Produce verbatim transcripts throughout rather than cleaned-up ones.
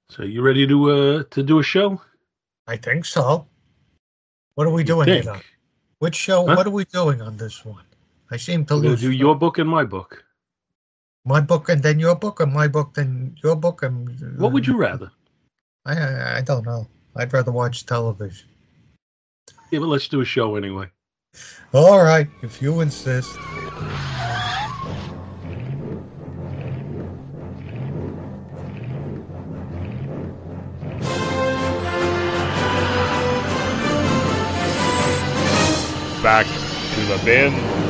So you ready to uh to do a show? I think so. What are we You doing think? here? Which show? Huh? What are we doing on this one? I seem to We're gonna lose do track. your book and my book. My book and then your book, or my book then your book, and What would uh, you rather? I, I I don't know. I'd rather watch television. Yeah, but let's do a show anyway. All right, if you insist. Back to the bin.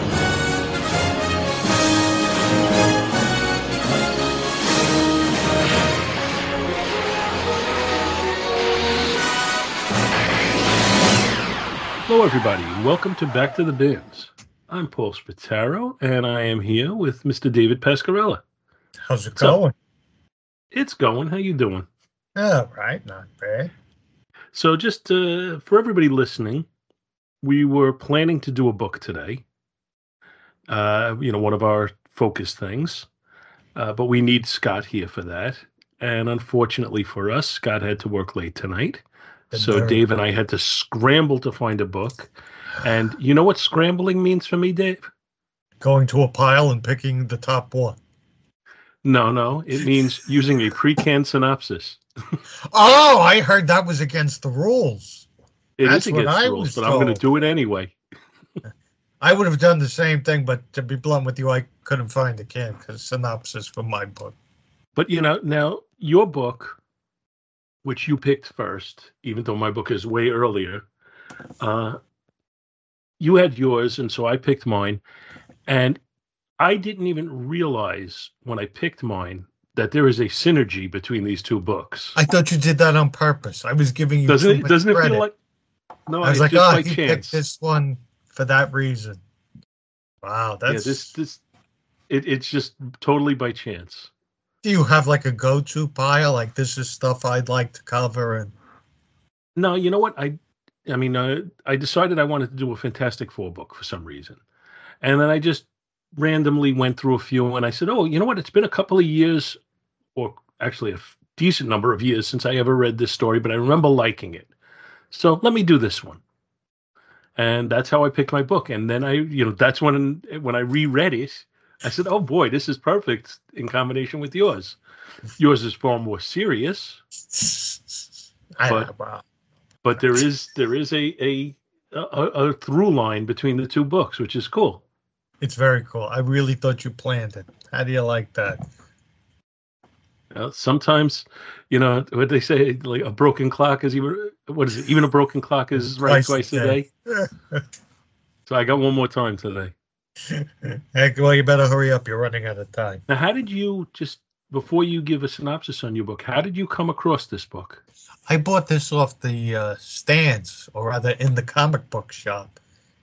Hello, everybody. Welcome to Back to the Bins. I'm Paul Spataro, and I am here with Mister David Pascarella. How's it What's up? going? It's going. How you doing? All right, not bad. So, just uh, for everybody listening, we were planning to do a book today. Uh, you know, one of our focus things, uh, but we need Scott here for that. And unfortunately for us, Scott had to work late tonight. Good So nerve. Dave and I had to scramble to find a book. And you know what scrambling means for me, Dave? Going to a pile and picking the top one. No, no. It means using a pre-canned synopsis. Oh, I heard that was against the rules. It That's is what against I the rules, was but I'm going to told. do it anyway. I would have done the same thing, but to be blunt with you, I couldn't find the can because synopsis for my book. But, you know, now your book, which you picked first, even though my book is way earlier, uh, you had yours, and so I picked mine. And I didn't even realize when I picked mine that there is a synergy between these two books. I thought you did that on purpose. I was giving you doesn't too it? much Doesn't credit. it feel like? No, I was it's like, just oh, by he chance. picked this one for that reason. Wow, that's. Yeah, this this it, it's just totally by chance. Do you have like a go-to pile? Like this is stuff I'd like to cover, and No, you know what? I I mean, uh, I decided I wanted to do a Fantastic Four book for some reason, and then I just randomly went through a few, and I said, oh, you know what? It's been a couple of years, or actually a f- decent number of years since I ever read this story, but I remember liking it. So let me do this one. And that's how I picked my book. And then I, you know, that's when when I reread it, I said, "Oh boy, this is perfect in combination with yours. Yours is far more serious, I but wow. but there is there is a a a, a through line between the two books, which is cool." It's very cool. I really thought you planned it. How do you like that? Uh, sometimes, you know what they say, like a broken clock is even what is it? Even a broken clock is right twice a day. So I got one more time today. Heck, well, you better hurry up. You're running out of time. Now, how did you just before you give a synopsis on your book? How did you come across this book? I bought this off the uh, stands, or rather, in the comic book shop.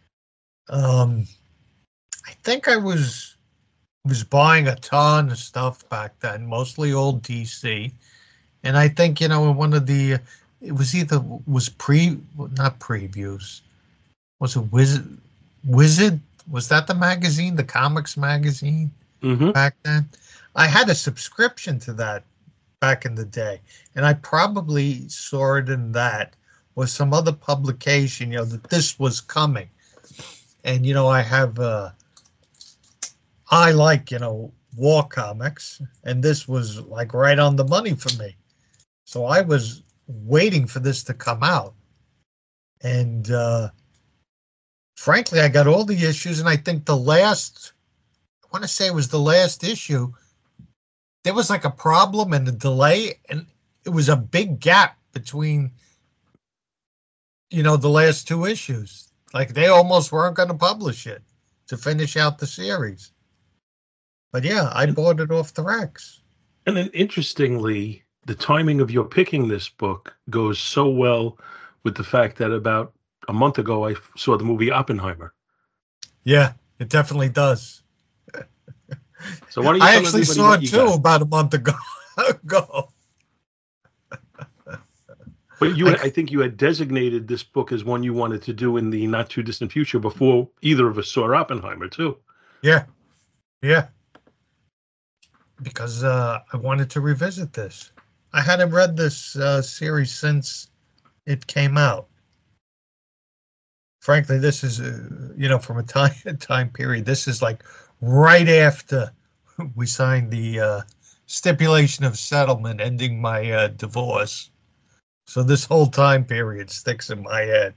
Um, I think I was was buying a ton of stuff back then, mostly old D C, and I think you know in one of the it was either was pre not previews, was it Wizard Wizard was that the magazine, the comics magazine Mm-hmm. back then? I had a subscription to that back in the day, and I probably saw it in that or some other publication, you know, that this was coming. And you know, I have uh I like, you know, war comics, and this was like right on the money for me. So I was waiting for this to come out. And uh frankly, I got all the issues, and I think the last I want to say it was the last issue. There was like a problem and a delay, and it was a big gap between, you know, the last two issues. Like they almost weren't going to publish it to finish out the series. But yeah, I bought it off the racks. And then, interestingly, the timing of your picking this book goes so well with the fact that about a month ago I saw the movie Oppenheimer. Yeah, it definitely does. So why don't you I tell actually everybody saw what it you too got? about a month ago. ago. But you, I- I think you had designated this book as one you wanted to do in the not too distant future before either of us saw Oppenheimer too. Yeah, yeah. Because uh, I wanted to revisit this. I hadn't read this uh, series since it came out. Frankly, this is, uh, you know, from a time time period. This is like right after we signed the uh, stipulation of settlement, ending my uh, divorce. So this whole time period sticks in my head.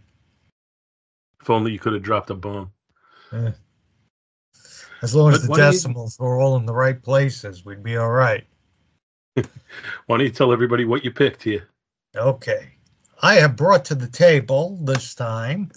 If only you could have dropped a bomb. Eh. As long as But the why don't you- decimals were all in the right places, we'd be all right. Why don't you tell everybody what you picked here? Okay. I have brought to the table this time.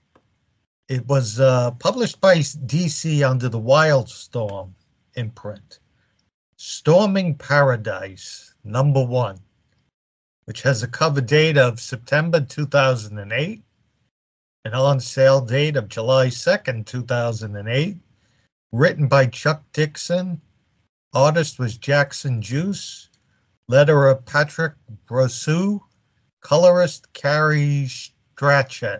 It was uh, published by D C under the Wildstorm imprint. Storming Paradise, number one, which has a cover date of September two thousand eight, an on-sale date of July second, two thousand eight, written by Chuck Dixon, artist was Jackson Juice, letterer Patrick Brosseau, colorist Carrie Strachet.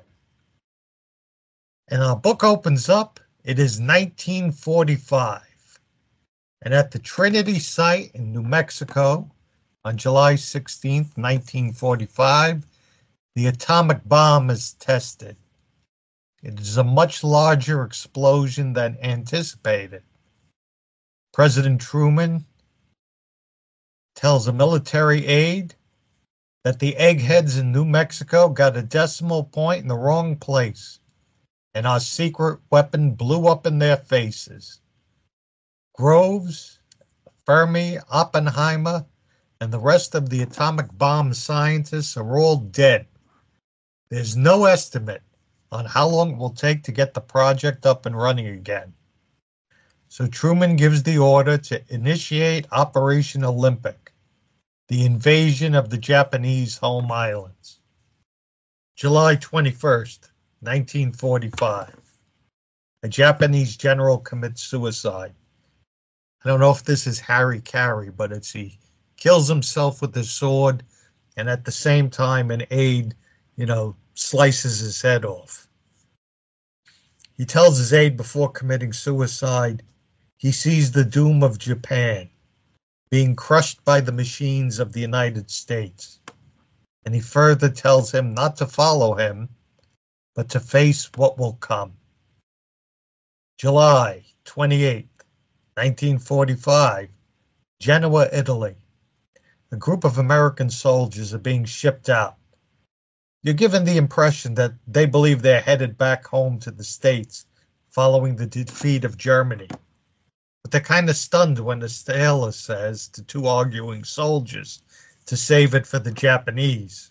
And our book opens up, it is nineteen forty-five. And at the Trinity site in New Mexico, on July sixteenth, nineteen forty-five, the atomic bomb is tested. It is a much larger explosion than anticipated. President Truman tells a military aide that the eggheads in New Mexico got a decimal point in the wrong place, and our secret weapon blew up in their faces. Groves, Fermi, Oppenheimer, and the rest of the atomic bomb scientists are all dead. There's no estimate on how long it will take to get the project up and running again. So Truman gives the order to initiate Operation Olympic, the invasion of the Japanese home islands. July twenty-first, nineteen forty-five. A Japanese general commits suicide. I don't know if this is Harry Carey, but it's he kills himself with his sword, and at the same time an aide, you know, slices his head off. He tells his aide before committing suicide he sees the doom of Japan being crushed by the machines of the United States. And he further tells him not to follow him, but to face what will come. July twenty-eighth, nineteen forty-five, Genoa, Italy. A group of American soldiers are being shipped out. You're given the impression that they believe they're headed back home to the States following the defeat of Germany. But they're kind of stunned when the sailor says to two arguing soldiers to save it for the Japanese.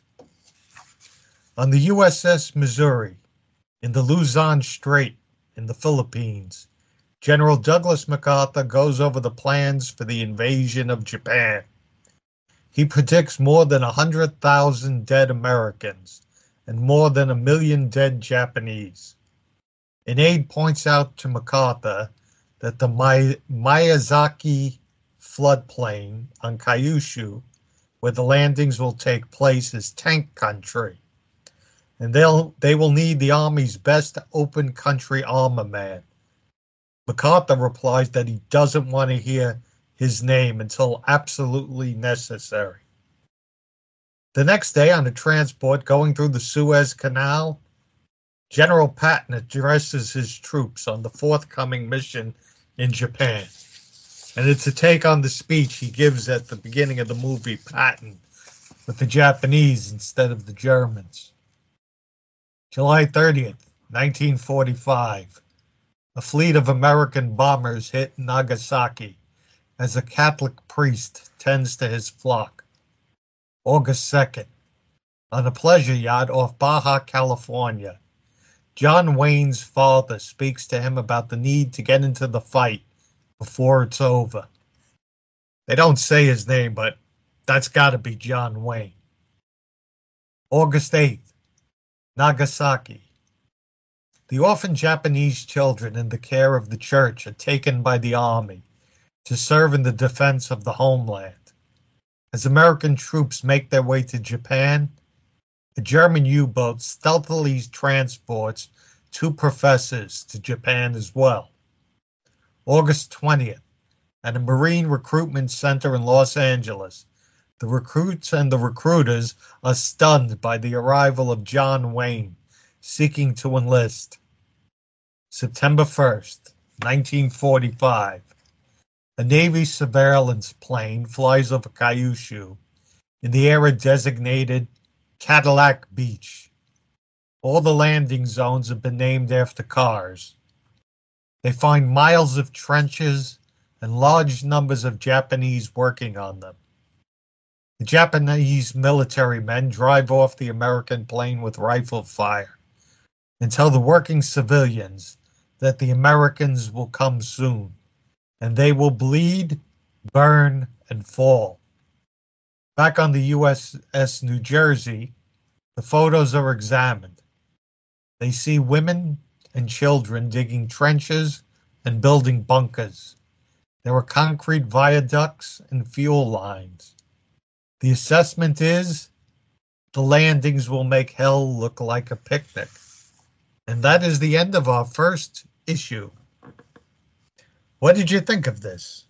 On the U S S Missouri, in the Luzon Strait in the Philippines, General Douglas MacArthur goes over the plans for the invasion of Japan. He predicts more than one hundred thousand dead Americans and more than a million dead Japanese. An aide points out to MacArthur that the My- Miyazaki floodplain on Kyushu, where the landings will take place, is tank country, and they'll they will need the Army's best open country armament. MacArthur replies that he doesn't want to hear his name until absolutely necessary. The next day, on a transport going through the Suez Canal, General Patton addresses his troops on the forthcoming mission in Japan. And it's a take on the speech he gives at the beginning of the movie Patton with the Japanese instead of the Germans. July thirtieth, nineteen forty-five. A fleet of American bombers hit Nagasaki as a Catholic priest tends to his flock. August second. On a pleasure yacht off Baja, California, John Wayne's father speaks to him about the need to get into the fight before it's over. They don't say his name, but that's got to be John Wayne. August eighth, Nagasaki. The orphan Japanese children in the care of the church are taken by the army to serve in the defense of the homeland. As American troops make their way to Japan, the German U-boat stealthily transports two professors to Japan as well. August twentieth, at a Marine recruitment center in Los Angeles, The recruits and the recruiters are stunned by the arrival of John Wayne, seeking to enlist. September first, nineteen forty-five. A Navy surveillance plane flies over Kyushu in the area designated Cadillac Beach. All the landing zones have been named after cars. They find miles of trenches and large numbers of Japanese working on them. The Japanese military men drive off the American plane with rifle fire and tell the working civilians that the Americans will come soon, and they will bleed, burn, and fall. Back on the U S S New Jersey, the photos are examined. They see women and children digging trenches and building bunkers. There are concrete viaducts and fuel lines. The assessment is the landings will make hell look like a picnic. And that is the end of our first issue. What did you think of this?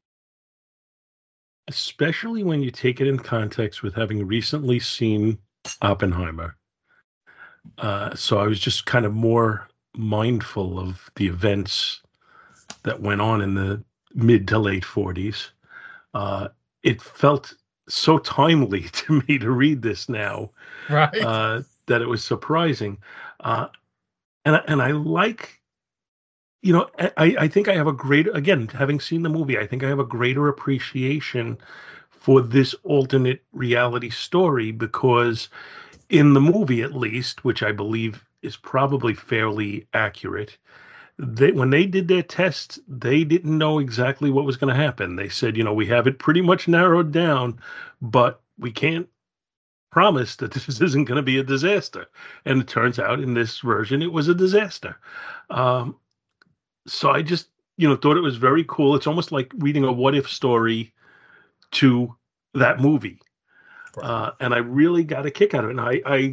Especially when you take it in context with having recently seen Oppenheimer. Uh, so I was just kind of more mindful of the events that went on in the mid to late forties. Uh, it felt so timely to me to read this now, right? Uh, that it was surprising. Uh, and, and I like, you know, I, I think I have a greater, again, having seen the movie, I think I have a greater appreciation for this alternate reality story, because in the movie, at least, which I believe is probably fairly accurate, they, when they did their tests, they didn't know exactly what was going to happen. They said, you know, we have it pretty much narrowed down, but we can't promise that this isn't going to be a disaster. And it turns out in this version, it was a disaster. Um, so I just, you know, thought it was very cool. It's almost like reading a what if story to that movie. Right. Uh, and I really got a kick out of it. And I, I,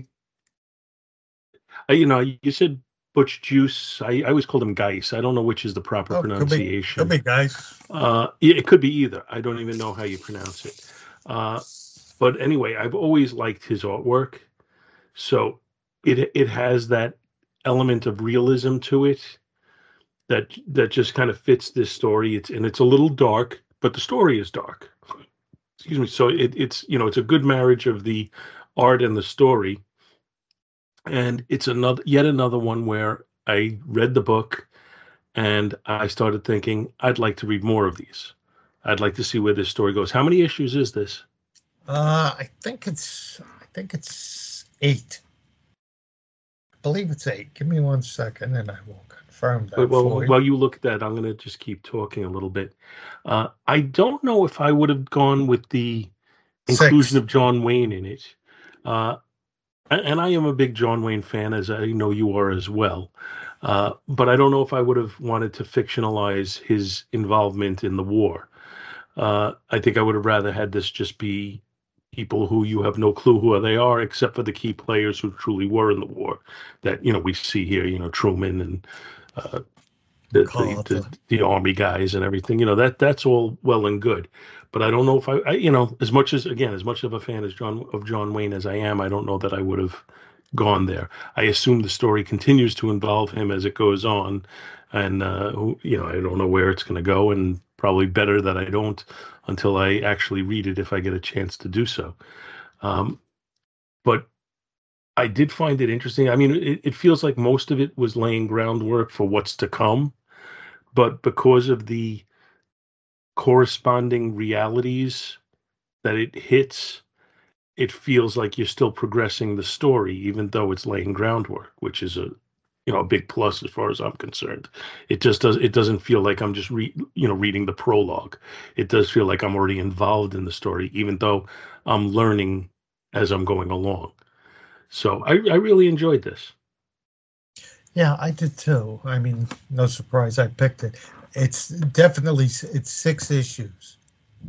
I you know, you said Butch Juice. I, I always called him Geis. I don't know which is the proper oh, pronunciation. Could be, could be Geis. Uh, yeah, it could be either. I don't even know how you pronounce it. Uh, but anyway, I've always liked his artwork. So it it has that element of realism to it that that just kind of fits this story. It's and it's a little dark, but the story is dark. Excuse me. So it, it's you know it's a good marriage of the art and the story. And it's another yet another one where I read the book and I started thinking, I'd like to read more of these. I'd like to see where this story goes. How many issues is this? Uh, I think it's I think it's eight. I believe it's eight. Give me one second and I will confirm that. Well, for you. While you look at that, I'm going to just keep talking a little bit. Uh, I don't know if I would have gone with the inclusion Six. of John Wayne in it. Uh, And I am a big John Wayne fan, as I know you are as well. Uh, but I don't know if I would have wanted to fictionalize his involvement in the war. Uh, I think I would have rather had this just be people who you have no clue who they are, except for the key players who truly were in the war. That, you know, we see here, you know, Truman and uh, the, the, the, the army guys and everything. You know, that that's all well and good. But I don't know if I, I, you know, as much as, again, as much of a fan as John of John Wayne as I am, I don't know that I would have gone there. I assume the story continues to involve him as it goes on. And, uh, you know, I don't know where it's going to go, and probably better that I don't until I actually read it if I get a chance to do so. Um, but I did find it interesting. I mean, it, it feels like most of it was laying groundwork for what's to come. But because of the corresponding realities that it hits, it feels like you're still progressing the story, even though it's laying groundwork, which is a you know a big plus as far as I'm concerned. It just does it doesn't feel like I'm just re, you know reading the prologue. It does feel like I'm already involved in the story, even though I'm learning as I'm going along. So I, I really enjoyed this. Yeah, I did too. I mean, no surprise I picked it. It's definitely, it's six issues.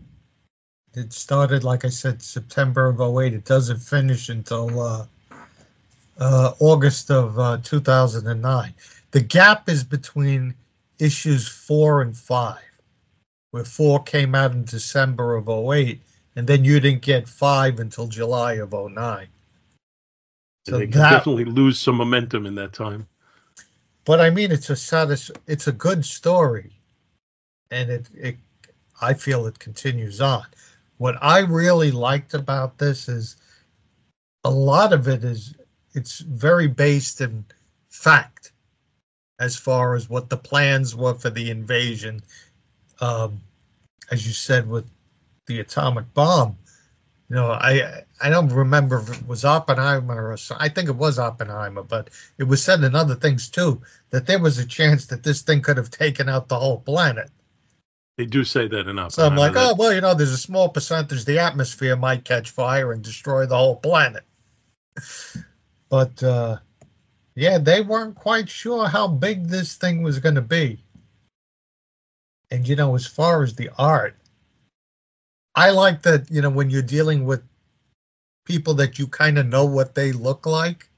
It started, like I said, September of oh eight. It doesn't finish until uh, uh, August of uh, two thousand nine. The gap is between issues four and five, where four came out in December of oh eight, and then you didn't get five until July of oh nine. So they could that, definitely lose some momentum in that time. But I mean, it's a satis- it's a good story, and it, it I feel it continues on. What I really liked about this is a lot of it is it's very based in fact, as far as what the plans were for the invasion. Um, as you said, with the atomic bomb, you know, I I don't remember if it was Oppenheimer or so, I think it was Oppenheimer, but it was said in other things too that there was a chance that this thing could have taken out the whole planet. They do say that in Oppenheimer. So I'm like, that... oh well, you know, there's a small percentage the atmosphere might catch fire and destroy the whole planet. But uh, yeah, they weren't quite sure how big this thing was going to be. And you know, as far as the art, I like that, you know, when you're dealing with people that you kind of know what they look like,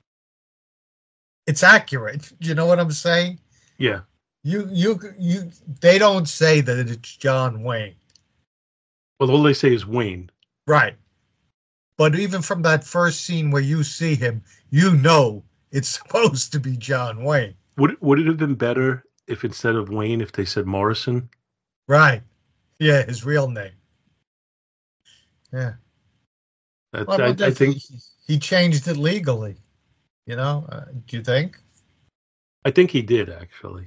it's accurate. You know what I'm saying? Yeah. You, you, you, they don't say that it's John Wayne. Well, all they say is Wayne. Right. But even from that first scene where you see him, you know it's supposed to be John Wayne. Would, would it have been better if instead of Wayne, if they said Morrison? Right. Yeah, his real name. Yeah. That's, well, I, I think he, he changed it legally. You know, uh, do you think? I think he did, actually.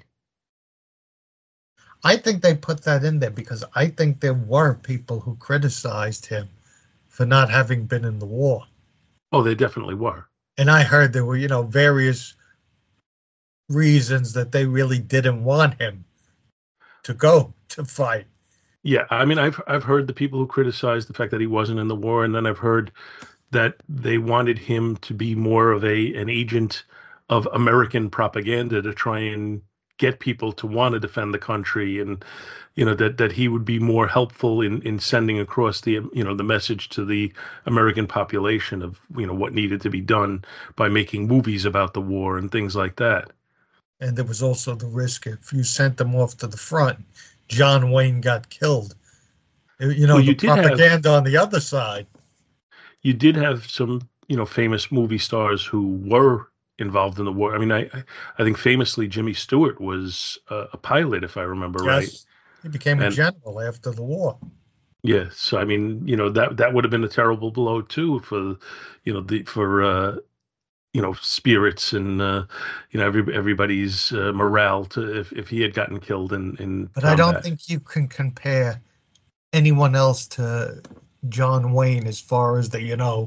I think they put that in there because I think there were people who criticized him for not having been in the war. Oh, they definitely were. And I heard there were, you know, various reasons that they really didn't want him to go to fight. Yeah, I mean, I've I've heard the people who criticized the fact that he wasn't in the war, and then I've heard that they wanted him to be more of a an agent of American propaganda to try and get people to want to defend the country, and you know that that he would be more helpful in in sending across the you know the message to the American population of you know what needed to be done by making movies about the war and things like that. And there was also the risk if you sent them off to the front, John Wayne got killed. You know, well, you the propaganda have, on the other side. You did have some, you know, famous movie stars who were involved in the war. I mean, I I think famously Jimmy Stewart was uh, a pilot, if I remember yes. right. He became and, a general after the war. Yeah, so I mean, you know, that that would have been a terrible blow too for, you know, the for uh, you know spirits and uh, you know every everybody's uh, morale to if, if he had gotten killed in in. But combat. I don't think you can compare anyone else to John Wayne as far as the you know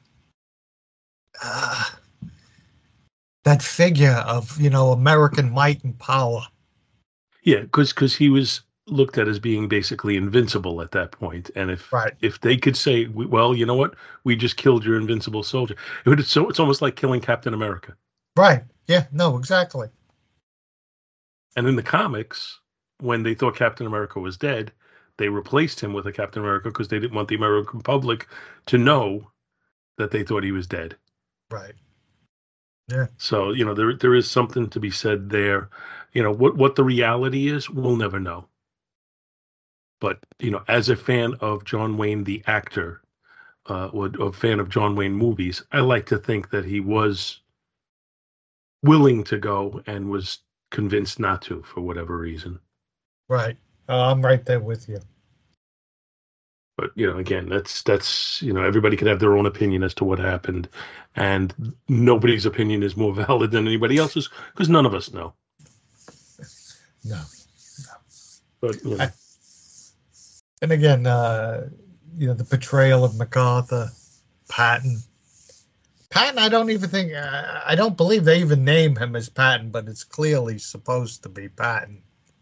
uh, that figure of you know American might and power. Yeah, because because he was looked at as being basically invincible at that point, and if right. if they could say, well, you know what, we just killed your invincible soldier, it would so it's almost like killing Captain America. Right. Yeah. No. Exactly. And in the comics, when they thought Captain America was dead, they replaced him with a Captain America because they didn't want the American public to know that they thought he was dead. Right. Yeah. So, you know, there there is something to be said there. You know, what, what the reality is, we'll never know. But, you know, as a fan of John Wayne, the actor, uh, or a fan of John Wayne movies, I like to think that he was willing to go and was convinced not to for whatever reason. Right. Uh, I'm right there with you. But, you know, again, that's, that's, you know, everybody can have their own opinion as to what happened. And nobody's opinion is more valid than anybody else's because none of us know. No. no. But, you know. I, and again, uh, you know, the portrayal of MacArthur, Patton. Patton, I don't even think, uh, I don't believe they even name him as Patton, but it's clearly supposed to be Patton.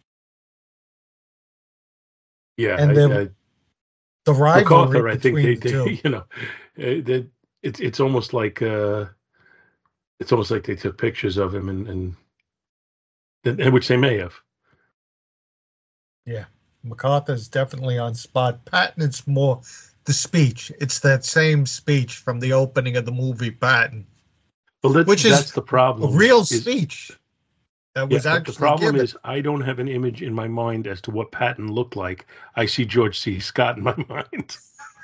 Yeah. And I, then I, the rivalry MacArthur, I think they, they you know, they, it's it's almost like uh, it's almost like they took pictures of him and, and, and which they may have. Yeah, MacArthur's definitely on spot. Patton, it's more the speech. It's that same speech from the opening of the movie Patton. Well, that's, which that's is the problem. A real is, speech. That was yeah, actually the problem given. is I don't have an image in my mind as to what Patton looked like. I see George C. Scott in my mind.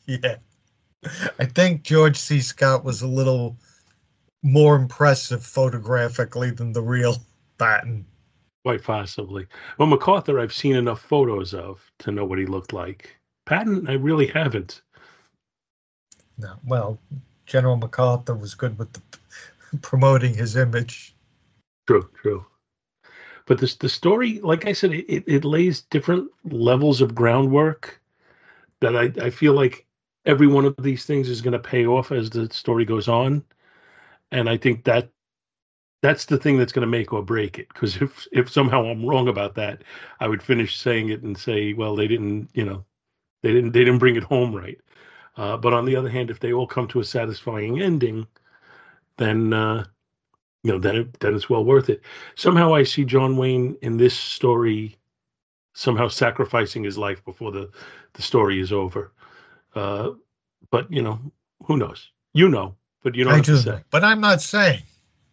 Yeah. I think George C. Scott was a little more impressive photographically than the real Patton. Quite possibly. Well, MacArthur, I've seen enough photos of to know what he looked like. Patton, I really haven't. No, well, General MacArthur was good with the, promoting his image. True, true. But this the story, like I said, it, it lays different levels of groundwork that I, I feel like every one of these things is going to pay off as the story goes on. And I think that that's the thing that's going to make or break it. Because if if somehow I'm wrong about that, I would finish saying it and say, well, they didn't, you know, they didn't they didn't bring it home right. Uh, but on the other hand, if they all come to a satisfying ending, then uh, you know, then it, then it's well worth it. Somehow, I see John Wayne in this story somehow sacrificing his life before the the story is over. Uh, but you know, who knows? You know, but you don't I have do to say. know, but I'm not saying.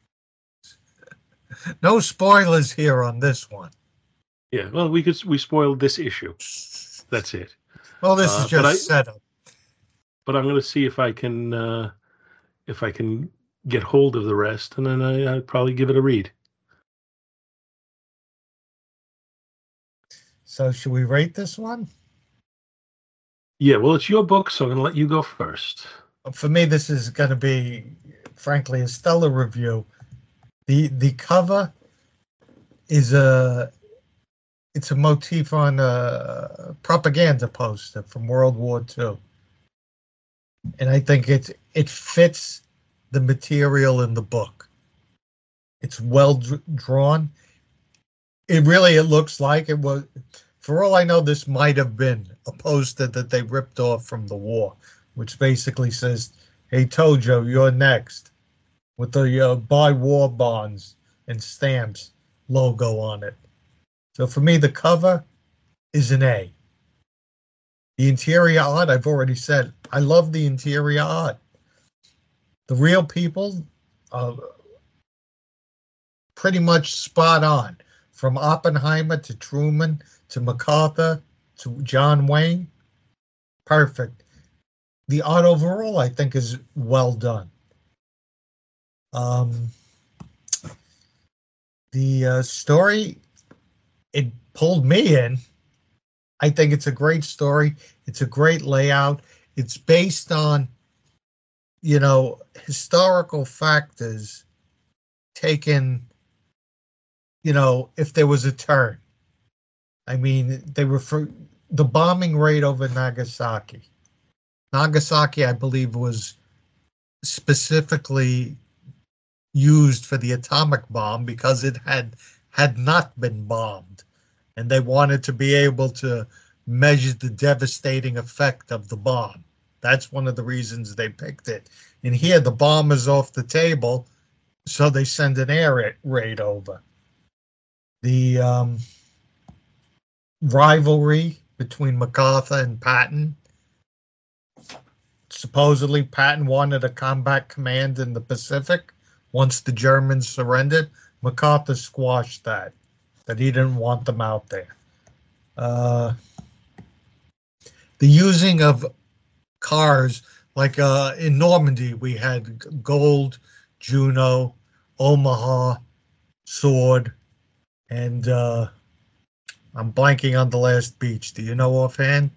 No spoilers here on this one. Yeah, well, we could we spoiled this issue. That's it. Well, this Uh, is but I- just setup. But I'm going to see if I can uh, if I can get hold of the rest, and then I, I'd probably give it a read. So, should we rate this one? Yeah, well, it's your book, so I'm going to let you go first. For me, this is going to be, frankly, a stellar review. the The cover is a it's a motif on a propaganda poster from World War Two, and I think it it fits the material in the book. It's well dr- drawn. It really it looks like it was. For all I know, this might have been a poster that they ripped off from the war, which basically says, "Hey Tojo, you're next," with the uh, buy war bonds and stamps logo on it. So for me, the cover is an A. The interior art, I've already said, I love the interior art. The real people are pretty much spot on. From Oppenheimer to Truman to MacArthur to John Wayne, perfect. The art overall, I think, is well done. Um, the uh, story, it pulled me in. I think it's a great story. It's a great layout. It's based on, you know, historical factors taken, you know, if there was a turn. I mean, they refer the bombing raid over Nagasaki. Nagasaki, I believe, was specifically used for the atomic bomb because it had had not been bombed, and they wanted to be able to measure the devastating effect of the bomb. That's one of the reasons they picked it. And here, the bomb is off the table, so they send an air raid over. The um, rivalry between MacArthur and Patton. Supposedly, Patton wanted a combat command in the Pacific once the Germans surrendered. MacArthur squashed that, that he didn't want them out there. Uh, the using of cars, like uh, in Normandy, we had Gold, Juno, Omaha, Sword, and uh, I'm blanking on the last beach. Do you know offhand?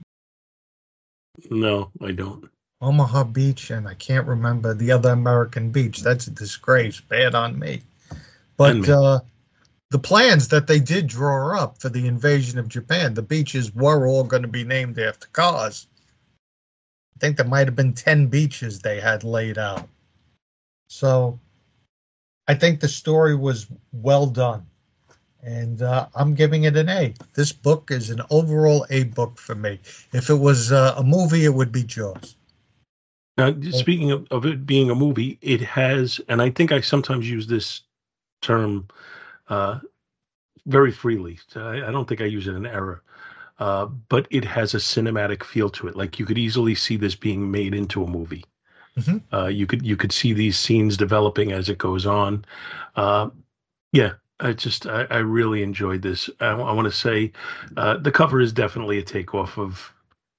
No, I don't. Omaha Beach, and I can't remember the other American beach. That's a disgrace. Bad on me. But me. uh, the plans that they did draw up for the invasion of Japan, the beaches were all going to be named after cars. I think there might have been ten beaches they had laid out. So I think the story was well done. And uh, I'm giving it an A. This book is an overall A book for me. If it was uh, a movie, it would be Jaws. Now, speaking of, of it being a movie, it has, and I think I sometimes use this term uh, very freely. So I, I don't think I use it in error, uh, but it has a cinematic feel to it. Like you could easily see this being made into a movie. Mm-hmm. Uh, you could you could see these scenes developing as it goes on. Uh, yeah. I just, I, I really enjoyed this. I, I want to say uh, the cover is definitely a takeoff of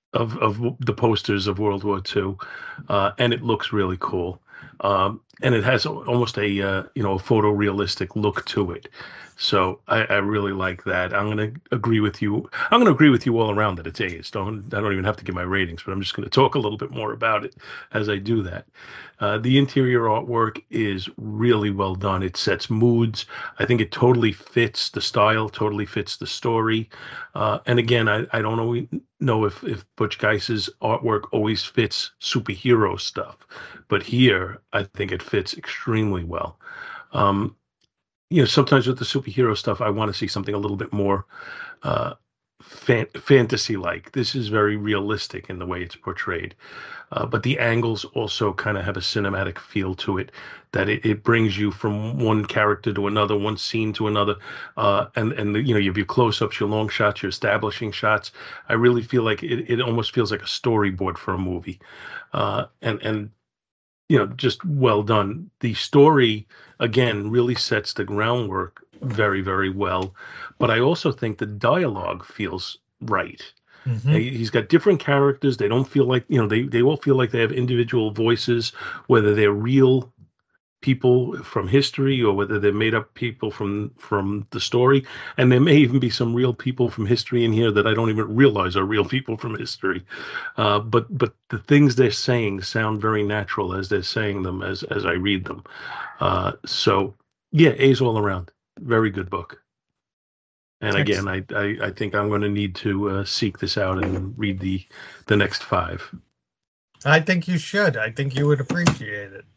of of the posters of World War Two, uh, and it looks really cool. Um, and it has almost a uh, you know a photorealistic look to it. So I, I really like that. I'm going to agree with you. I'm going to agree with you all around that it's A's. Don't I don't even have to give my ratings, but I'm just going to talk a little bit more about it as I do that. Uh, the interior artwork is really well done. It sets moods. I think it totally fits the style, totally fits the story. Uh, and again, I, I don't know, know if, if Butch Guice's artwork always fits superhero stuff, but here I think it fits extremely well. Um, you know, sometimes with the superhero stuff, I want to see something a little bit more uh, fan- fantasy-like. This is very realistic in the way it's portrayed. Uh, but the angles also kind of have a cinematic feel to it, that it, it brings you from one character to another, one scene to another, uh, and and the, you know you have your close-ups, your long shots, your establishing shots. I really feel like it, it almost feels like a storyboard for a movie, uh, and and you know just well done. The story again really sets the groundwork very very well, but I also think the dialogue feels right. Mm-hmm. He's got different characters. They don't feel like, you know, they, they all feel like they have individual voices, whether they're real people from history or whether they're made up people from from the story. And there may even be some real people from history in here that I don't even realize are real people from history. Uh, but but the things they're saying sound very natural as they're saying them as as I read them. Uh, so yeah, A's all around. Very good book. And again, I, I, I think I'm going to need to uh, seek this out and read the the next five. I think you should. I think you would appreciate it.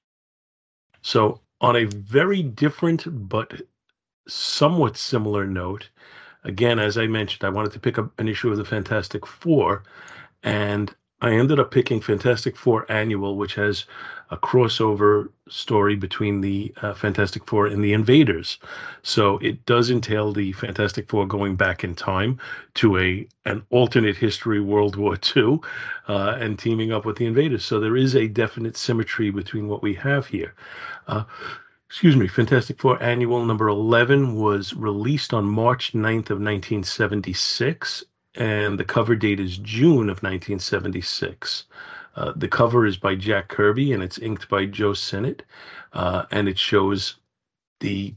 So on a very different but somewhat similar note, again, as I mentioned, I wanted to pick up an issue of the Fantastic Four, and I ended up picking Fantastic Four Annual, which has a crossover story between the uh, Fantastic Four and the Invaders. So it does entail the Fantastic Four going back in time to a an alternate history, World War Two, uh, and teaming up with the Invaders. So there is a definite symmetry between what we have here. Uh, excuse me, Fantastic Four Annual number eleven was released on March ninth of nineteen seventy-six. And the cover date is June of nineteen seventy-six. Uh, the cover is by Jack Kirby, and it's inked by Joe Sinnott. Uh, and it shows the,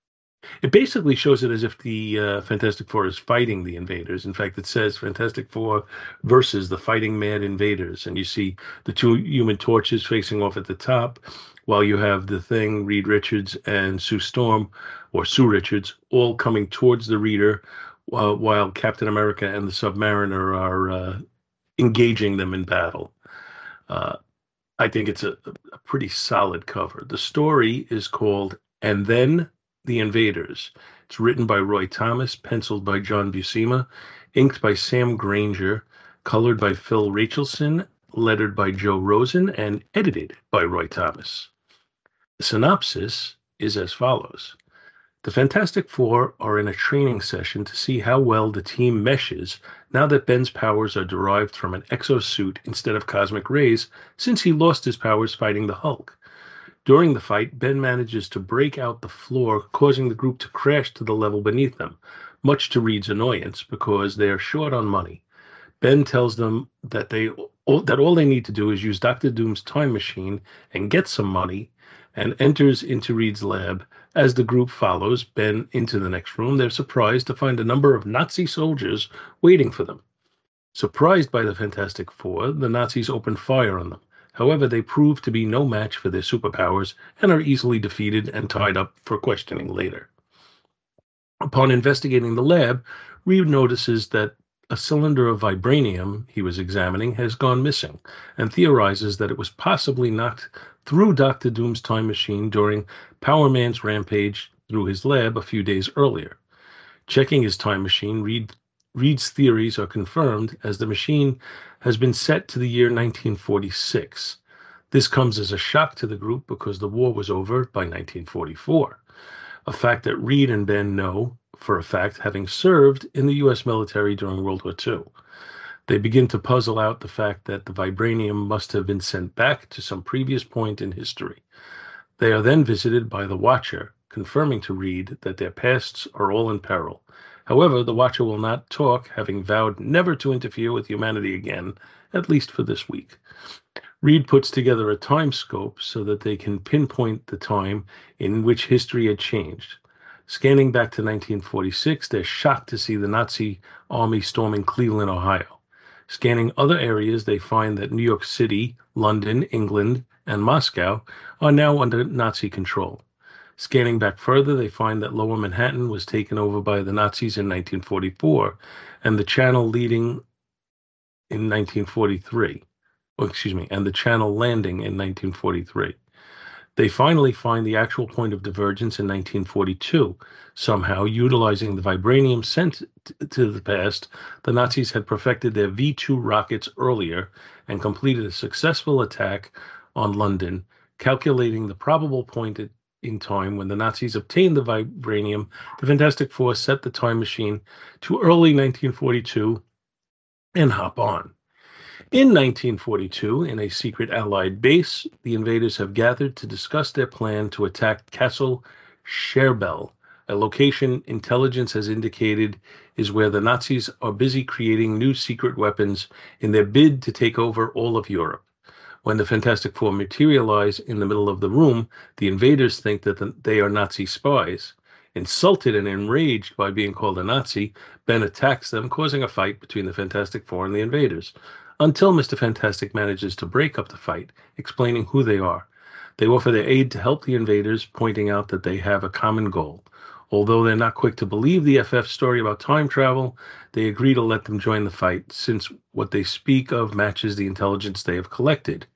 it basically shows it as if the uh, Fantastic Four is fighting the Invaders. In fact, it says Fantastic Four versus the Fighting Mad Invaders. And you see the two Human Torches facing off at the top, while you have the Thing, Reed Richards, and Sue Storm, or Sue Richards, all coming towards the reader, Uh, while Captain America and the Submariner are uh, engaging them in battle. Uh, I think it's a, a pretty solid cover. The story is called And Then the Invaders. It's written by Roy Thomas, penciled by John Buscema, inked by Sam Granger, colored by Phil Rachelson, lettered by Joe Rosen, and edited by Roy Thomas. The synopsis is as follows. The Fantastic Four are in a training session to see how well the team meshes now that Ben's powers are derived from an exosuit instead of cosmic rays, since he lost his powers fighting the Hulk. During the fight, Ben manages to break out the floor, causing the group to crash to the level beneath them, much to Reed's annoyance because they are short on money. Ben tells them that they that all they need to do is use Doctor Doom's time machine and get some money, and enters into Reed's lab. As the group follows Ben into the next room, they're surprised to find a number of Nazi soldiers waiting for them. Surprised by the Fantastic Four, the Nazis open fire on them. However, they prove to be no match for their superpowers and are easily defeated and tied up for questioning later. Upon investigating the lab, Reed notices that a cylinder of vibranium he was examining has gone missing, and theorizes that it was possibly knocked through Doctor Doom's time machine during Power Man's rampage through his lab a few days earlier. Checking his time machine, Reed, Reed's theories are confirmed as the machine has been set to the year nineteen forty-six. This comes as a shock to the group because the war was over by nineteen forty-four, a fact that Reed and Ben know for a fact, having served in the U S military during World War Two. They begin to puzzle out the fact that the vibranium must have been sent back to some previous point in history. They are then visited by the Watcher, confirming to Reed that their pasts are all in peril, However, the Watcher will not talk, having vowed never to interfere with humanity again, at least for this week. Reed puts together a time scope so that they can pinpoint the time in which history had changed. Scanning back to nineteen forty-six, they're shocked to see the Nazi army storming Cleveland, Ohio. Scanning other areas, they find that New York City, London, England, and Moscow are now under Nazi control. Scanning back further, they find that Lower Manhattan was taken over by the Nazis in nineteen forty-four, and the channel leading in nineteen forty-three. Oh, excuse me, and the channel landing in nineteen forty-three. They finally find the actual point of divergence in nineteen forty-two. Somehow, utilizing the vibranium sent to the past, the Nazis had perfected their V two rockets earlier and completed a successful attack on London, calculating the probable point in time when the Nazis obtained the vibranium. The Fantastic Four set the time machine to early nineteen forty-two and hop on. In nineteen forty-two, in a secret Allied base, the invaders have gathered to discuss their plan to attack Castle Scherbel, a location intelligence has indicated is where the Nazis are busy creating new secret weapons in their bid to take over all of Europe. When the Fantastic Four materialize in the middle of the room, the invaders think that the, they are Nazi spies. Insulted and enraged by being called a Nazi, Ben attacks them, causing a fight between the Fantastic Four and the invaders, until Mister Fantastic manages to break up the fight, explaining who they are. They offer their aid to help the invaders, pointing out that they have a common goal. Although they're not quick to believe the F F story about time travel, they agree to let them join the fight, since what they speak of matches the intelligence they have collected.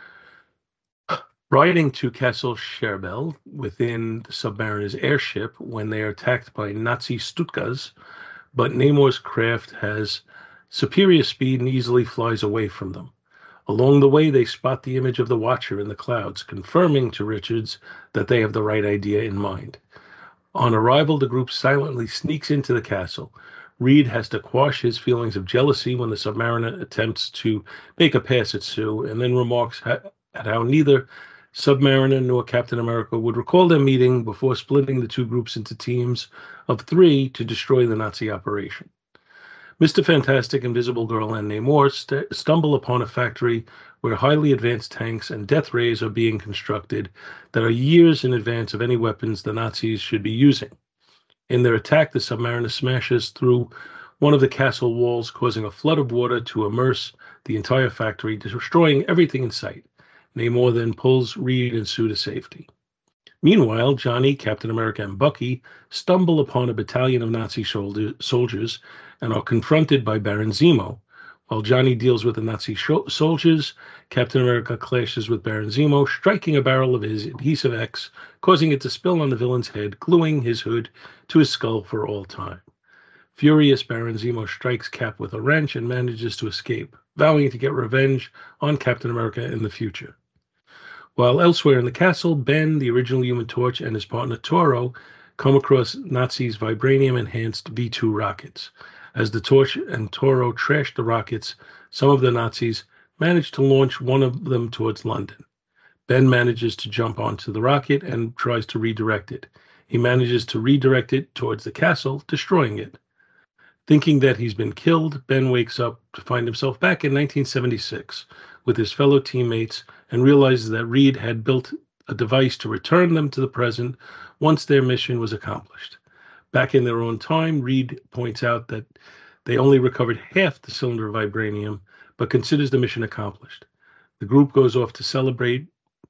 Riding to Castle Scherbel within the Submariner's airship when they are attacked by Nazi Stukas, but Namor's craft has superior speed and easily flies away from them. Along the way, they spot the image of the Watcher in the clouds, confirming to Richards that they have the right idea in mind. On arrival, the group silently sneaks into the castle. Reed has to quash his feelings of jealousy when the Submariner attempts to make a pass at Sue, and then remarks at how neither Submariner nor Captain America would recall their meeting before splitting the two groups into teams of three to destroy the Nazi operation. Mister Fantastic, Invisible Girl, and Namor st- stumble upon a factory where highly advanced tanks and death rays are being constructed that are years in advance of any weapons the Nazis should be using. In their attack, the Submariner smashes through one of the castle walls, causing a flood of water to immerse the entire factory, destroying everything in sight. Namor then pulls Reed and Sue to safety. Meanwhile, Johnny, Captain America, and Bucky stumble upon a battalion of Nazi soldier- soldiers and are confronted by Baron Zemo. While Johnny deals with the Nazi sh- soldiers, Captain America clashes with Baron Zemo, striking a barrel of his Adhesive X, causing it to spill on the villain's head, gluing his hood to his skull for all time. Furious, Baron Zemo strikes Cap with a wrench and manages to escape, vowing to get revenge on Captain America in the future. While elsewhere in the castle, Ben, the original Human Torch, and his partner Toro come across Nazis' vibranium-enhanced V two rockets. As the Torch and Toro trash the rockets, some of the Nazis manage to launch one of them towards London. Ben manages to jump onto the rocket and tries to redirect it. He manages to redirect it towards the castle, destroying it. Thinking that he's been killed, Ben wakes up to find himself back in nineteen seventy-six with his fellow teammates and realizes that Reed had built a device to return them to the present once their mission was accomplished. Back in their own time, Reed points out that they only recovered half the cylinder of vibranium, but considers the mission accomplished. The group goes off to celebrate.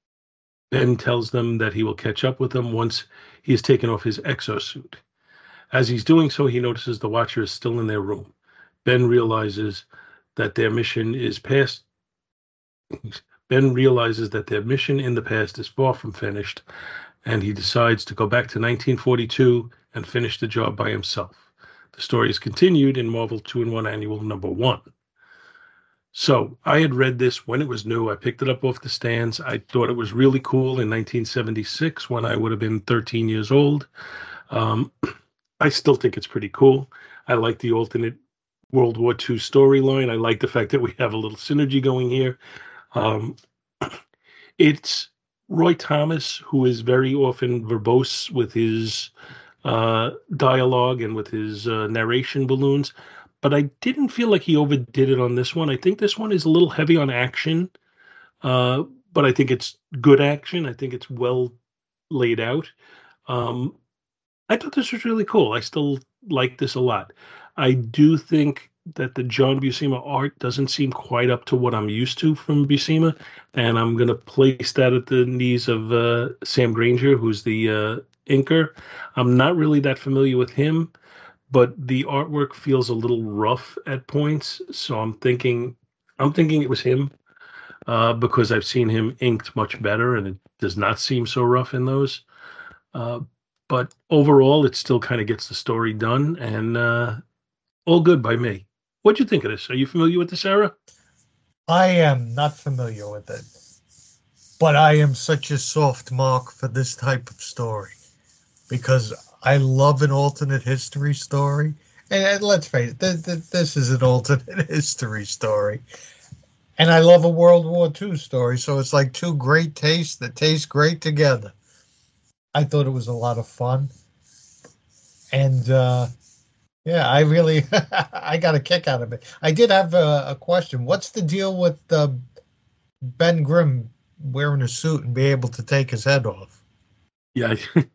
Ben tells them that he will catch up with them once he has taken off his exosuit. As he's doing so, he notices the Watcher is still in their room. Ben realizes that their mission is past. Ben realizes that their mission in the past is far from finished, and he decides to go back to nineteen forty-two and finish the job by himself. The story is continued in Marvel two in one Annual Number One. So I had read this when it was new. I picked it up off the stands. I thought it was really cool in nineteen seventy-six when I would have been thirteen years old. Um, I still think it's pretty cool. I like the alternate World War Two storyline. I like the fact that we have a little synergy going here. Um, it's Roy Thomas, who is very often verbose with his uh, dialogue and with his uh, narration balloons, but I didn't feel like he overdid it on this one. I think this one is a little heavy on action, uh, but I think it's good action. I think it's well laid out. Um, I thought this was really cool. I still like this a lot. I do think that the John Buscema art doesn't seem quite up to what I'm used to from Buscema, and I'm going to place that at the knees of uh, Sam Granger, who's the uh, inker. I'm not really that familiar with him, but the artwork feels a little rough at points, so I'm thinking I'm thinking it was him uh, because I've seen him inked much better, and it does not seem so rough in those. Uh, but overall, it still kind of gets the story done, and uh, all good by me. What'd you think of this? Are you familiar with this, Sarah? I am not familiar with it, but I am such a soft mark for this type of story because I love an alternate history story. And, and let's face it, th- th- this is an alternate history story. And I love a World War Two story, so it's like two great tastes that taste great together. I thought it was a lot of fun. And, uh, yeah, I really, I got a kick out of it. I did have a, a question. What's the deal with uh, Ben Grimm wearing a suit and be able to take his head off? Yeah,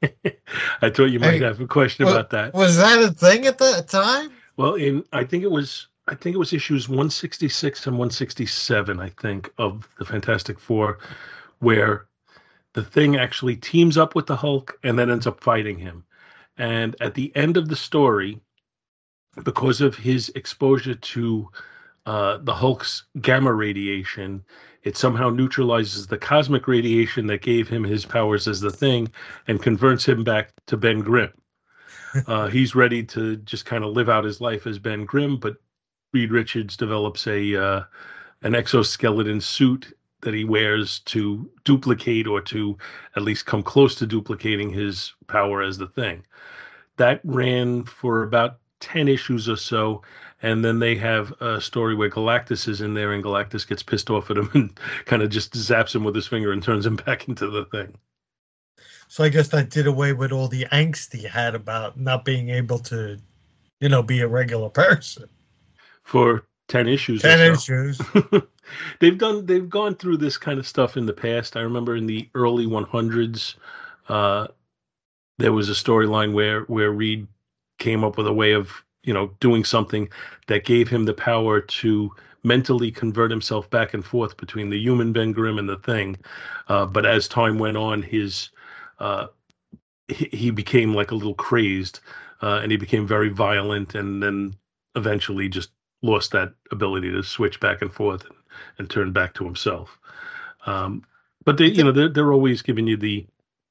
I thought you might Hey, have a question wa- about that. Was that a thing at the time? Well, in I think it was I think it was issues one sixty-six and one sixty-seven, I think, of the Fantastic Four, where the Thing actually teams up with the Hulk and then ends up fighting him. And at the end of the story, because of his exposure to uh, the Hulk's gamma radiation, it somehow neutralizes the cosmic radiation that gave him his powers as the Thing and converts him back to Ben Grimm. Uh, he's ready to just kind of live out his life as Ben Grimm, but Reed Richards develops a uh, an exoskeleton suit that he wears to duplicate or to at least come close to duplicating his power as the Thing. That ran for about ten issues or so, and then they have a story where Galactus is in there and Galactus gets pissed off at him and kind of just zaps him with his finger and turns him back into the Thing. So I guess that did away with all the angst he had about not being able to, you know, be a regular person. For ten issues Ten or so. issues. they've done they've gone through this kind of stuff in the past. I remember in the early one hundreds, uh, there was a storyline where where Reed came up with a way of, you know, doing something that gave him the power to mentally convert himself back and forth between the human Ben Grimm and the Thing. Uh, but as time went on, his uh, he, he became like a little crazed, uh, and he became very violent, and then eventually just lost that ability to switch back and forth and, and turn back to himself. Um, but they, you know, they're, they're always giving you the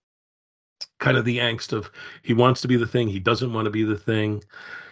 kind of the angst of he wants to be the Thing, he doesn't want to be the Thing.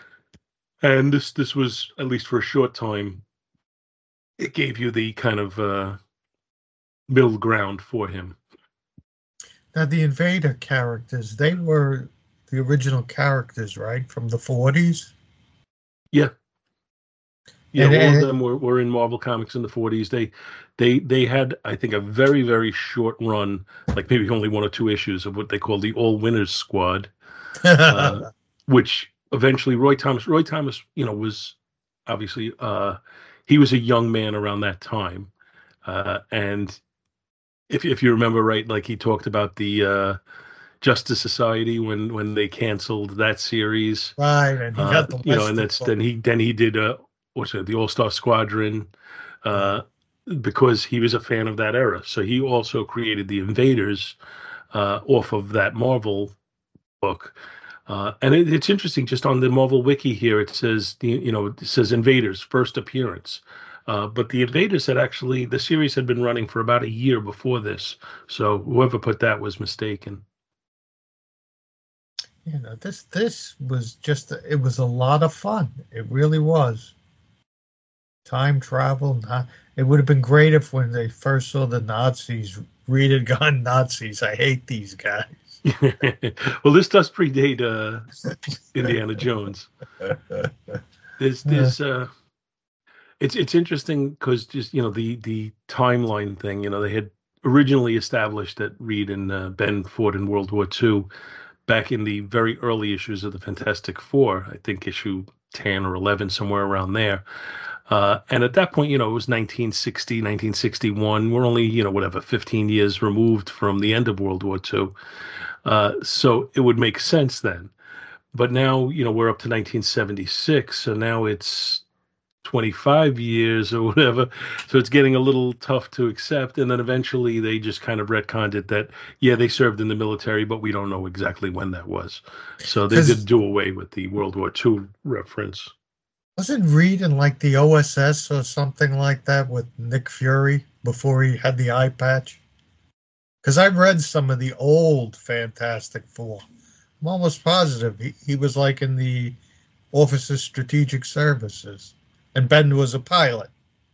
And this this was, at least for a short time, it gave you the kind of uh, middle ground for him. Now, the Invader characters, they were the original characters, right? From the forties? Yeah. Yeah, And- all and- of them were, were in Marvel Comics in the forties. They they they had, I think, a very, very short run, like maybe only one or two issues of what they call the All Winners Squad, uh, which eventually Roy Thomas, Roy Thomas, you know, was obviously, uh, he was a young man around that time. Uh, and if if you remember right, like he talked about the uh, Justice Society when when they canceled that series. Right, and he Uh, got the you know, and Western that's book. then he then he did uh, what's it, the All Star Squadron, uh, because he was a fan of that era. So he also created the Invaders uh, off of that Marvel book. Uh, and it, it's interesting, just on the Marvel Wiki here, it says, the you know, it says Invaders first appearance. Uh, but the Invaders had actually, the series had been running for about a year before this. So whoever put that was mistaken. You know, this this was just a, it was a lot of fun. It really was. Time travel. Not, it would have been great if when they first saw the Nazis, Reed had gone Nazis. I hate these guys. Well, this does predate uh, Indiana Jones. There's there's uh, it's it's interesting because just, you know, the the timeline thing. You know, they had originally established that Reed and uh, Ben fought in World War Two. back in the very early issues of the Fantastic Four. I think issue ten or eleven, somewhere around there. Uh, and at that point, you know, it was nineteen sixty, nineteen sixty-one. We're only, you know, whatever, fifteen years removed from the end of World War Two. Uh, so it would make sense then. But now, you know, we're up to nineteen seventy-six. So now it's twenty-five years or whatever. So it's getting a little tough to accept. And then eventually they just kind of retconned it that, yeah, they served in the military, but we don't know exactly when that was. So they did do away with the World War Two reference. Wasn't Reed in like the O S S or something like that with Nick Fury before he had the eye patch? Because I've read some of the old Fantastic Four. I'm almost positive he, he was like in the Office of Strategic Services. And Ben was a pilot.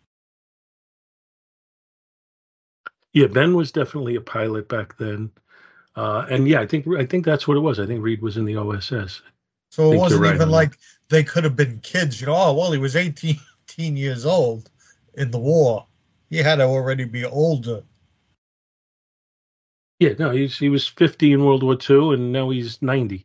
Yeah, Ben was definitely a pilot back then. Uh, and yeah, I think I think that's what it was. I think Reed was in the O S S. So it wasn't right even like that. They could have been kids. You know, oh, well, he was eighteen years old in the war. He had to already be older. Yeah, no, he's, he was fifty in World War Two, and now he's ninety.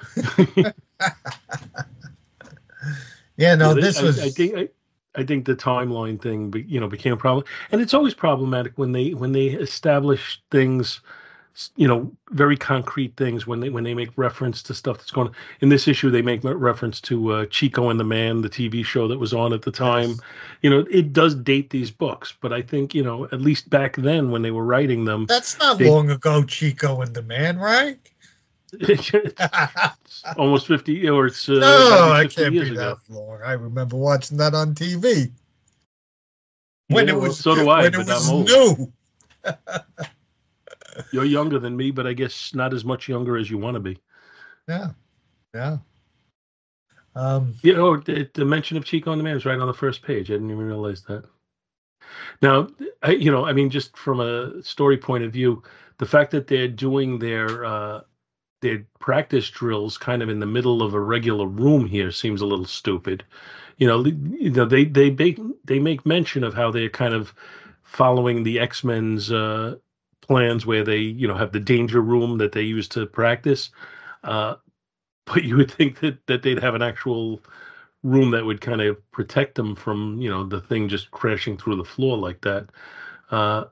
yeah, no, yeah, this I, was... I think... I, I think the timeline thing, you know, became a problem, and it's always problematic when they when they establish things, you know, very concrete things. When they when they make reference to stuff that's going on. In this issue, they make reference to uh, Chico and the Man, the T V show that was on at the time. Yes. You know, it does date these books, but I think, you know, at least back then when they were writing them, that's not they, long ago. Chico and the Man, right? Almost fifty, or it's uh, no, I can't years be ago. that long. I remember watching that on T V when yeah, it was. Well, so do I, when but it was I'm old. new. You're younger than me, but I guess not as much younger as you want to be. Yeah, yeah. Um, you know, the, the mention of Chico and the Man is right on the first page. I didn't even realize that. Now, I, you know, I mean, just from a story point of view, the fact that they're doing their uh, their practice drills kind of in the middle of a regular room here seems a little stupid. You know, you know, they they make they make mention of how they're kind of following the X-Men's uh, plans, where they, you know, have the danger room that they use to practice. Uh, but you would think that that they'd have an actual room that would kind of protect them from, you know, the thing just crashing through the floor like that. Uh,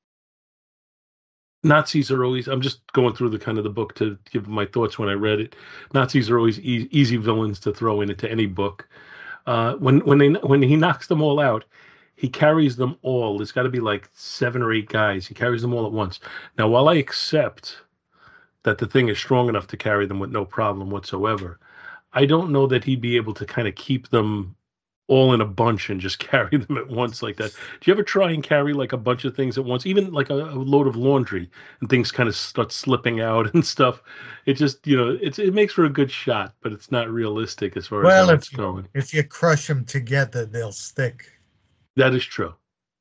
Nazis are always, I'm just going through the kind of the book to give my thoughts when I read it. Nazis are always e- easy villains to throw in into any book. Uh, when when they when he knocks them all out, he carries them all. There's got to be like seven or eight guys. He carries them all at once. Now, while I accept that the thing is strong enough to carry them with no problem whatsoever, I don't know that he'd be able to kind of keep them all in a bunch and just carry them at once like that. Do you ever try and carry like a bunch of things at once, even like a, a load of laundry, and things kind of start slipping out and stuff? It just, you know, it's it makes for a good shot, but it's not realistic as far well, as how if it's you, going. If you crush them together, they'll stick. That is true.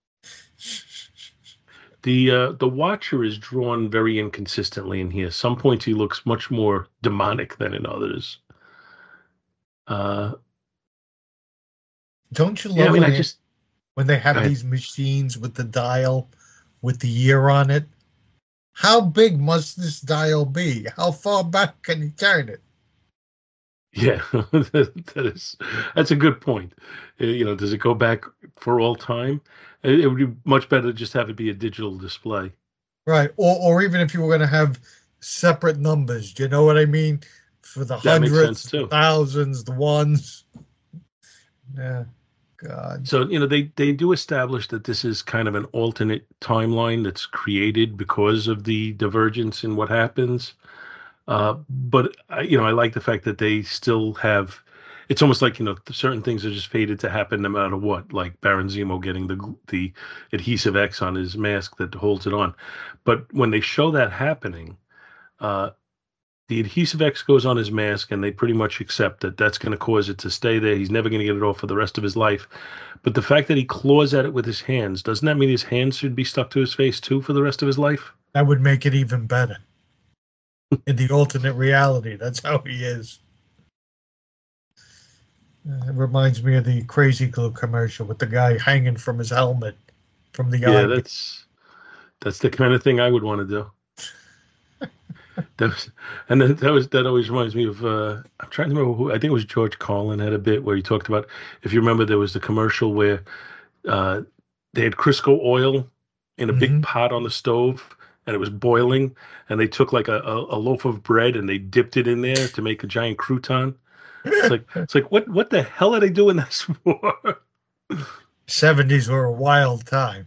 The uh, the Watcher is drawn very inconsistently in here. Some points he looks much more demonic than in others. Uh, Don't you love yeah, I mean, when, I just, when they have these machines with the dial with the year on it? How big must this dial be? How far back can you turn it? Yeah, that is that's a good point. Uh, You know, does it go back for all time? It, it would be much better to just have it be a digital display. Right. Or or even if you were going to have separate numbers, do you know what I mean? For the That makes hundreds, sense, too. the thousands, the ones. Yeah. God. So, you know, they, they do establish that this is kind of an alternate timeline that's created because of the divergence in what happens. Uh, but, I, you know, I like the fact that they still have, it's almost like, you know, certain things are just fated to happen no matter what, like Baron Zemo getting the the adhesive X on his mask that holds it on. But when they show that happening, uh, the adhesive X goes on his mask, and they pretty much accept that that's going to cause it to stay there. He's never going to get it off for the rest of his life. But the fact that he claws at it with his hands, doesn't that mean his hands should be stuck to his face too for the rest of his life? That would make it even better. In the alternate reality, that's how he is. Uh, it reminds me of the Crazy Glue commercial with the guy hanging from his helmet from the Yeah, eye. that's that's the kind of thing I would want to do. That was, and then that was that always reminds me of. Uh, I'm trying to remember who. I think it was George Carlin had a bit where he talked about. If you remember, there was the commercial where uh, they had Crisco oil in a big Hmm. pot on the stove, and it was boiling, and they took like a, a, a loaf of bread and they dipped it in there to make a giant crouton. It's like it's like what what the hell are they doing this for? seventies were a wild time.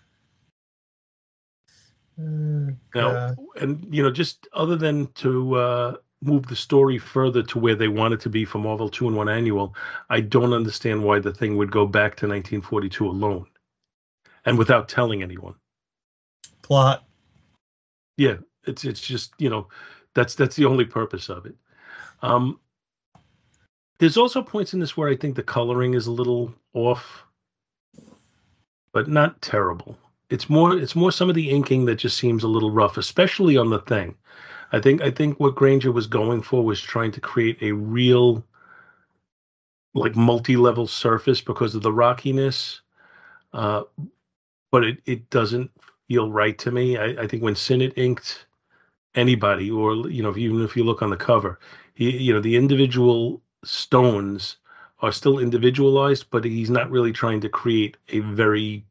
Oh, Now, God. and you know, just other than to uh, move the story further to where they want it to be for Marvel Two in One Annual, I don't understand why the thing would go back to nineteen forty-two alone and without telling anyone. Plot. Yeah, it's it's just you know, that's that's the only purpose of it. Um, there's also points in this where I think the coloring is a little off, but not terrible. It's more it's more some of the inking that just seems a little rough, especially on the thing. I think I think what Granger was going for was trying to create a real like multi-level surface because of the rockiness. Uh, but it, it doesn't feel right to me. I, I think when Sinnott inked anybody, or you know, if, even if you look on the cover, he, you know, the individual stones are still individualized, but he's not really trying to create a very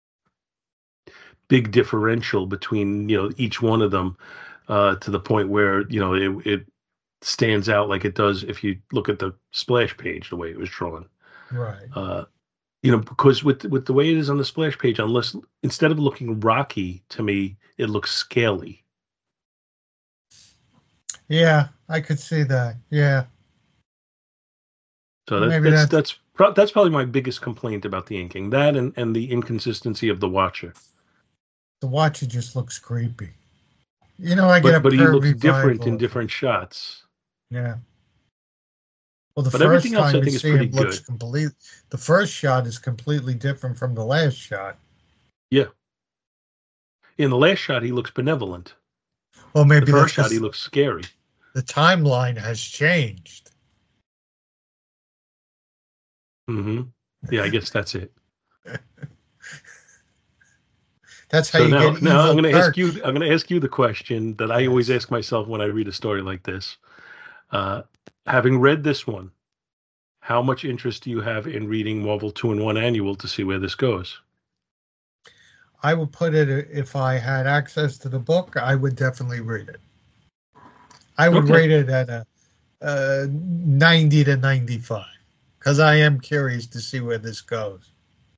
big differential between you know each one of them uh, to the point where you know it, it stands out like it does if you look at the splash page the way it was drawn. Right. Uh, you know, because with with the way it is on the splash page, unless instead of looking rocky to me, it looks scaly. Yeah, I could see that. Yeah. So that, Maybe that's that's that's pro- that's probably my biggest complaint about the inking. That and and the inconsistency of the Watcher. the Watcher just looks creepy. You know, I get a But but he looks pervy different vibe in off it. different shots. Yeah. Well, the But first everything else I time you think is see pretty him looks good. complete. The first shot is completely different from the last shot. Yeah. In the last shot, he looks benevolent. Well, The maybe that's first shot, he because looks scary. the timeline has changed. hmm Yeah, I guess that's it. That's how So you now, get now I'm evil going to ask Kirk. you. I'm going to ask you the question that I always Yes. ask myself when I read a story like this. Uh, having read this one, how much interest do you have in reading Marvel Two in One Annual to see where this goes? I would put it if I had access to the book, I would definitely read it. I would Okay. rate it at a, a ninety to ninety-five because I am curious to see where this goes.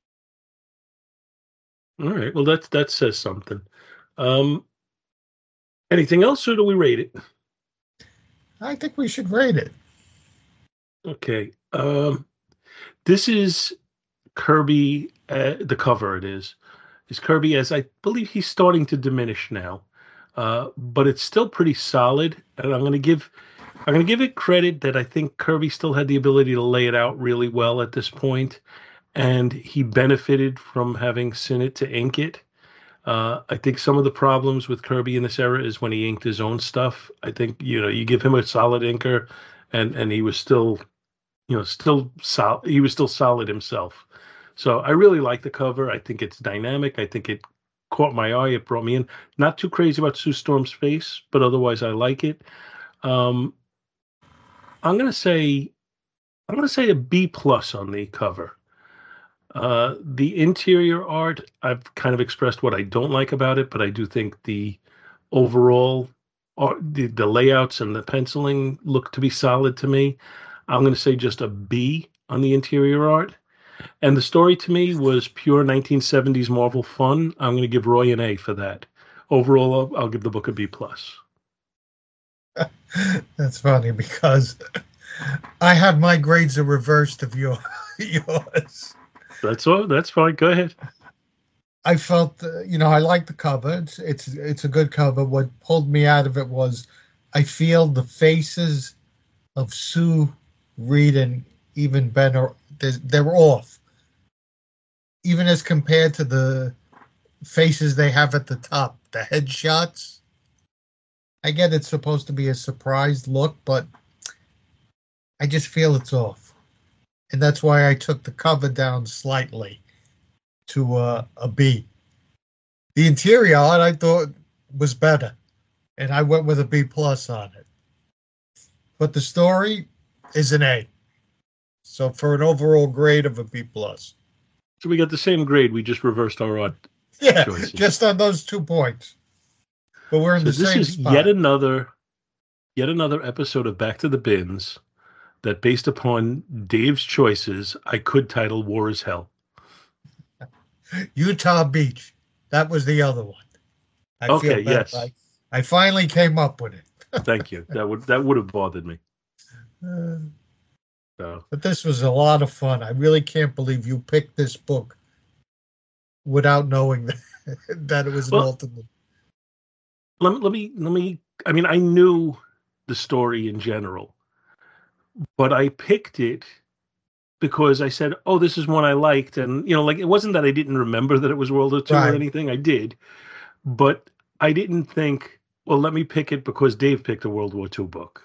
All right. Well, that that says something. Um, anything else, or do we rate it? I think we should rate it. Okay. Um, this is Kirby. Uh, the cover it is is Kirby, as I believe he's starting to diminish now, uh, but it's still pretty solid. And I'm going to give I'm going to give it credit that I think Kirby still had the ability to lay it out really well at this point, and he benefited from having Sinnott to ink it. Uh, I think some of the problems with Kirby in this era is when he inked his own stuff. I think you know you give him a solid inker, and and he was still, you know, still solid. He was still solid himself. So I really like the cover. I think it's dynamic. I think it caught my eye. It brought me in. Not too crazy about Sue Storm's face, but otherwise I like it. Um, I'm gonna say I'm gonna say a B plus on the cover. Uh, the interior art, I've kind of expressed what I don't like about it, but I do think the overall art, the, the layouts and the penciling look to be solid to me. I'm going to say just a B on the interior art. And the story to me was pure nineteen seventies Marvel fun. I'm going to give Roy an A for that. Overall, I'll, I'll give the book a B plus. That's funny because I have my grades are reversed of your, yours. That's all. That's fine. Go ahead. I felt, uh, you know, I like the cover. It's it's it's a good cover. What pulled me out of it was, I feel the faces of Sue, Reed, and even Ben are they're, they're off, even as compared to the faces they have at the top, the headshots. I get it's supposed to be a surprised look, but I just feel it's off, and that's why I took the cover down slightly to uh, a B. The interior art I thought was better. and I went with a B plus on it. But the story is an A. So for an overall grade of a B plus. So we got the same grade. We just reversed our odd Yeah, choices. just on those two points. But we're in So the this same is spot. yet another, yet another episode of Back to the Bins that, based upon Dave's choices, I could title "War is Hell." Utah Beach. That was the other one. I Okay, feel bad. yes. I, I finally came up with it. Thank you. That would that would have bothered me. Uh, So but this was a lot of fun. I really can't believe you picked this book without knowing that, that it was an Well, alternate. let me, let me let me. I mean, I knew the story in general, but I picked it because I said, "Oh, this is one I liked," and you know, like it wasn't that I didn't remember that it was World War Two Right. or anything. I did, but I didn't think, well, let me pick it because Dave picked a World War Two book.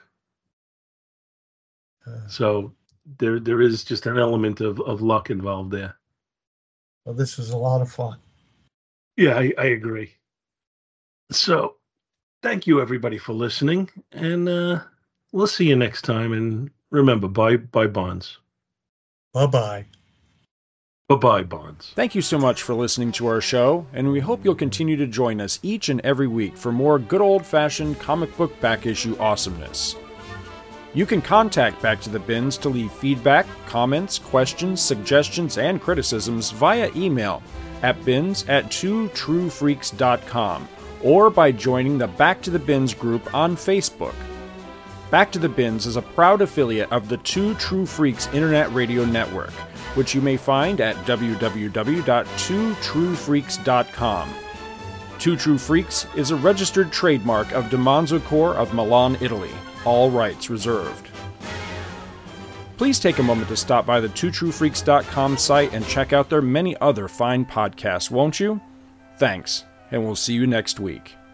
Uh, So there there is just an element of, of luck involved there. well, this was a lot of fun. Yeah, I, I agree. So thank you everybody for listening, and uh, we'll see you next time. And remember, buy buy bonds. Bye-bye. Bye bye bonds. Thank you so much for listening to our show, and we hope you'll continue to join us each and every week for more good old-fashioned comic book back issue awesomeness. You can contact Back to the Bins to leave feedback, comments, questions, suggestions, and criticisms via email at bins at two true freaks dot com or by joining the Back to the Bins group on Facebook. Back to the Bins is a proud affiliate of the Two True Freaks Internet Radio Network, which you may find at w w w dot two true freaks dot com. Two True Freaks is a registered trademark of DiManzo Corp of Milan, Italy. All rights reserved. Please take a moment to stop by the two true freaks dot com site and check out their many other fine podcasts, won't you? Thanks, and we'll see you next week.